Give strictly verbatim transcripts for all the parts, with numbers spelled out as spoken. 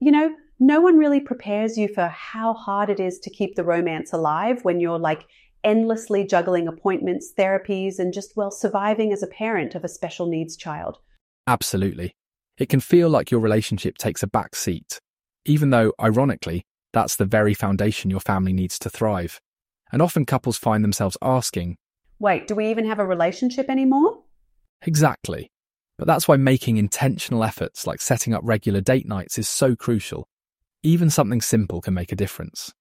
You know, no one really prepares you for how hard it is to keep the romance alive when you're like endlessly juggling appointments, therapies, and just, well, surviving as a parent of a special needs child. Absolutely. It can feel like your relationship takes a back seat, even though, ironically, that's the very foundation your family needs to thrive. And often couples find themselves asking, wait, do we even have a relationship anymore? Exactly. But that's why making intentional efforts like setting up regular date nights is so crucial. Even something simple can make a difference.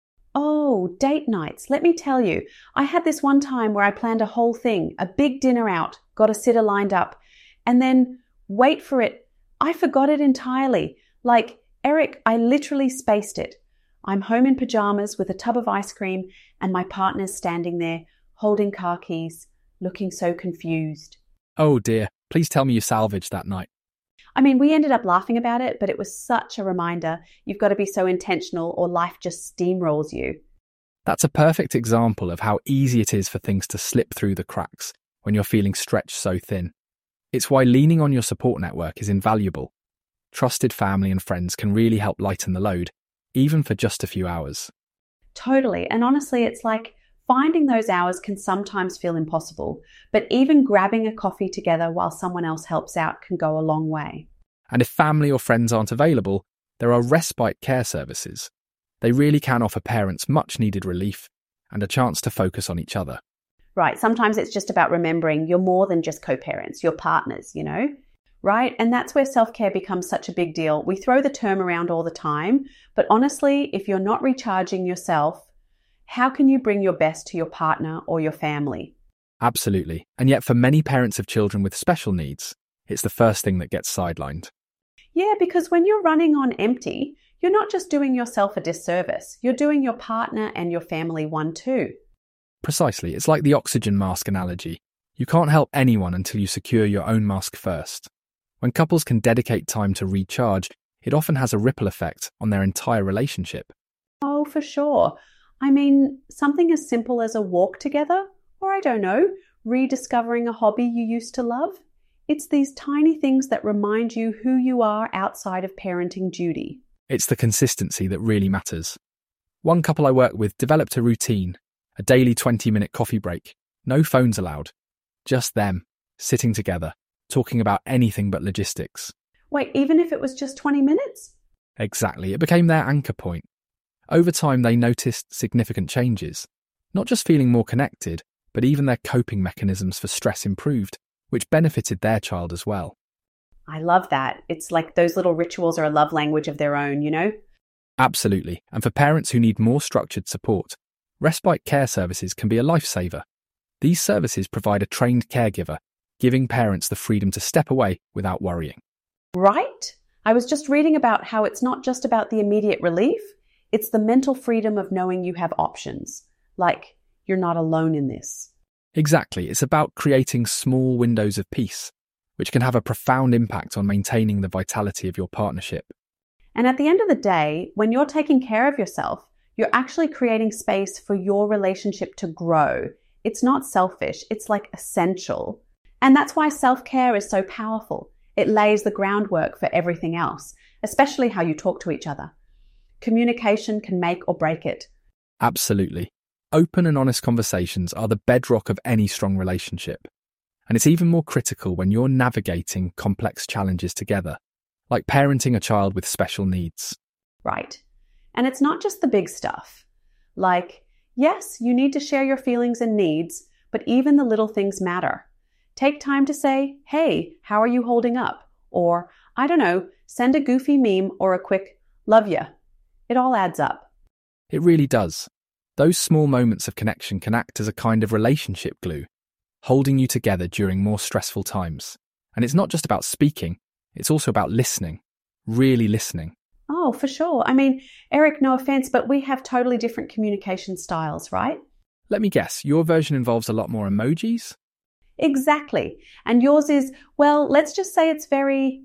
Oh, date nights. Let me tell you, I had this one time where I planned a whole thing, a big dinner out, got a sitter lined up, and then, wait for it, I forgot it entirely. Like, Eric, I literally spaced it. I'm home in pajamas with a tub of ice cream and my partner's standing there, holding car keys, looking so confused. Oh dear, please tell me you salvaged that night. I mean, we ended up laughing about it, but it was such a reminder. You've got to be so intentional or life just steamrolls you. That's a perfect example of how easy it is for things to slip through the cracks when you're feeling stretched so thin. It's why leaning on your support network is invaluable. Trusted family and friends can really help lighten the load, even for just a few hours. Totally. And honestly, it's like finding those hours can sometimes feel impossible, but even grabbing a coffee together while someone else helps out can go a long way. And if family or friends aren't available, there are respite care services. They really can offer parents much needed relief and a chance to focus on each other. Right. Sometimes it's just about remembering you're more than just co-parents, you're partners, you know? Right? And that's where self-care becomes such a big deal. We throw the term around all the time, but honestly, if you're not recharging yourself, how can you bring your best to your partner or your family? Absolutely. And yet for many parents of children with special needs, it's the first thing that gets sidelined. Yeah, because when you're running on empty, you're not just doing yourself a disservice, you're doing your partner and your family one too. Precisely. It's like the oxygen mask analogy. You can't help anyone until you secure your own mask first. When couples can dedicate time to recharge, it often has a ripple effect on their entire relationship. Oh, for sure. I mean, something as simple as a walk together, or I don't know, rediscovering a hobby you used to love. It's these tiny things that remind you who you are outside of parenting duty. It's the consistency that really matters. One couple I work with developed a routine, a daily twenty-minute coffee break, no phones allowed, just them, sitting together, talking about anything but logistics. Wait, even if it was just twenty minutes? Exactly, it became their anchor point. Over time, they noticed significant changes, not just feeling more connected, but even their coping mechanisms for stress improved, which benefited their child as well. I love that. It's like those little rituals are a love language of their own, you know? Absolutely. And for parents who need more structured support, respite care services can be a lifesaver. These services provide a trained caregiver, giving parents the freedom to step away without worrying. Right? I was just reading about how it's not just about the immediate relief, it's the mental freedom of knowing you have options. Like, you're not alone in this. Exactly. It's about creating small windows of peace, which can have a profound impact on maintaining the vitality of your partnership. And at the end of the day, when you're taking care of yourself, you're actually creating space for your relationship to grow. It's not selfish, it's like essential. And that's why self-care is so powerful. It lays the groundwork for everything else, especially how you talk to each other. Communication can make or break it. Absolutely. Open and honest conversations are the bedrock of any strong relationship. And it's even more critical when you're navigating complex challenges together, like parenting a child with special needs. Right. And it's not just the big stuff. Like, yes, you need to share your feelings and needs, but even the little things matter. Take time to say, hey, how are you holding up? Or, I don't know, send a goofy meme or a quick, love ya. It all adds up. It really does. Those small moments of connection can act as a kind of relationship glue, holding you together during more stressful times. And it's not just about speaking, it's also about listening, really listening. Oh, for sure. I mean, Eric, no offense, but we have totally different communication styles, right? Let me guess, your version involves a lot more emojis? Exactly. And yours is, well, let's just say it's very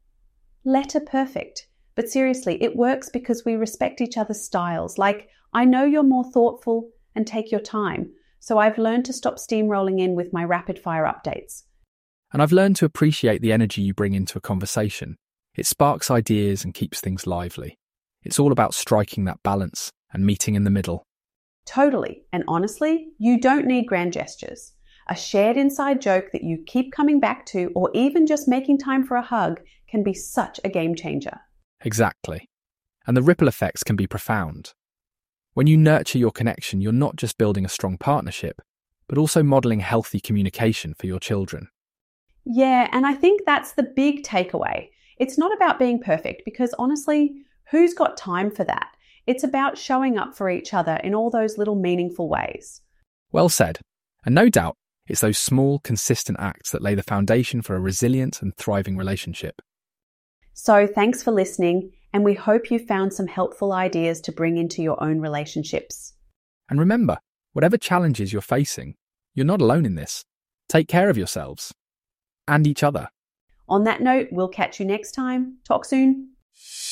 letter perfect. But seriously, it works because we respect each other's styles. Like, I know you're more thoughtful and take your time, so I've learned to stop steamrolling in with my rapid fire updates. And I've learned to appreciate the energy you bring into a conversation. It sparks ideas and keeps things lively. It's all about striking that balance and meeting in the middle. Totally. And honestly, you don't need grand gestures. A shared inside joke that you keep coming back to, or even just making time for a hug, can be such a game changer. Exactly. And the ripple effects can be profound. When you nurture your connection, you're not just building a strong partnership, but also modelling healthy communication for your children. Yeah, and I think that's the big takeaway. It's not about being perfect, because honestly, who's got time for that? It's about showing up for each other in all those little meaningful ways. Well said. And no doubt, it's those small, consistent acts that lay the foundation for a resilient and thriving relationship. So thanks for listening, and we hope you found some helpful ideas to bring into your own relationships. And remember, whatever challenges you're facing, you're not alone in this. Take care of yourselves and each other. On that note, we'll catch you next time. Talk soon.